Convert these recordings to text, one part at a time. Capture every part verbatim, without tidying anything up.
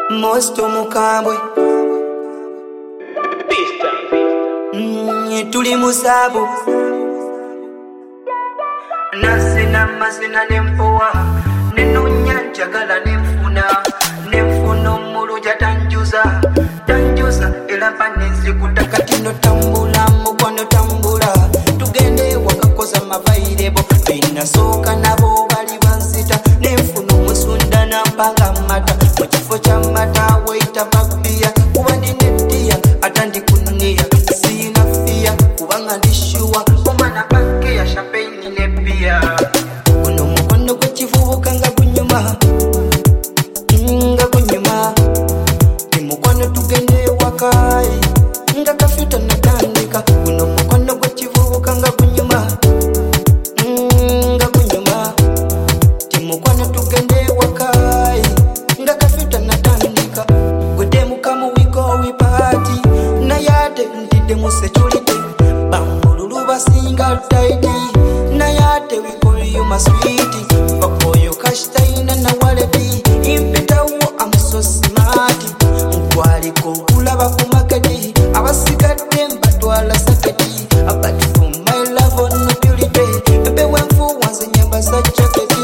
Mosto mukambwe Pista mm, tuli musabu nasina masina nempowa nenunya njagala nemfuna nemfuna omuluja tanjuza tanjuza era panenzi kutaka tino tambula mukwano tambula tugende wakakoza mavairebo binasoka nabo bali bansita nemfuna omusunda nampanga mata mukifo kya mata waita babia kuba ndineddiya atandi kunia sina fia kubanga ndishuwa omwana banke ya champagne ne bia kuno mukono gwekivubuka nga gunyuma nga gunyuma timukono tugende wakai nga kafita natandika kuno mukono gwekivubuka nga gunyuma nga gunyuma timukono tugende wakai nga kafita natandika gudde mukamu wiko wipati nayate ndidde mu security bambululu basinga taiti nayate wikoliyo maswiti bakoyo kashitaina na waledi impitawo amusosimati nkwaliko okulaba ku maketi abasigadde mbatwala saketi but for my love on purity ebe wenfu wanze nyamba za jaketi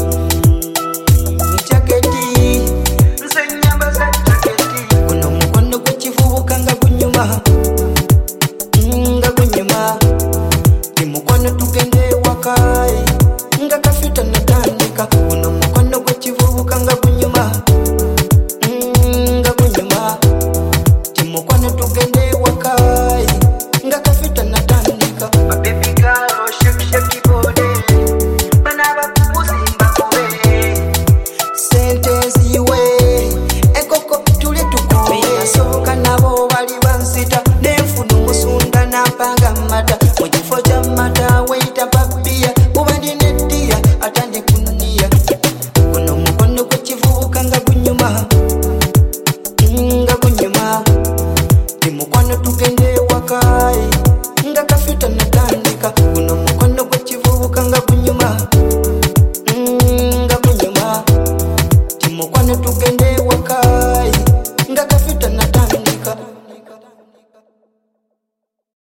jaketi nze nyamba za jaketi kuno mukono gwekivubuka nga gunyuma nga gunyuma timukono tugende wakai nga kafita natandika kuno mukono gwekivubuka nga gunyuma nga gunyuma timukono tugende wakai nga kafita natandika my baby girl shake shake body banaba kuzimba kobe sente ziwe ekoko tule tukobe soka nabo bali bansita nenfuna omusunda nampanga mata mukifo kya mata waita babia kuba ndineddiya atandi kunia kuno mukono gwekivubuka nga gunyuma nga gunyuma timukono tugende wakai